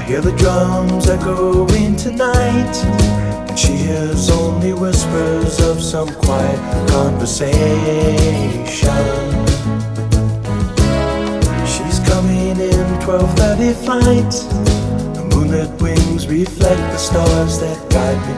Hear the drums echoing tonight, and she hears only whispers of some quiet conversation. She's coming in 12:30 flight. The moonlit wings reflect the stars that guide me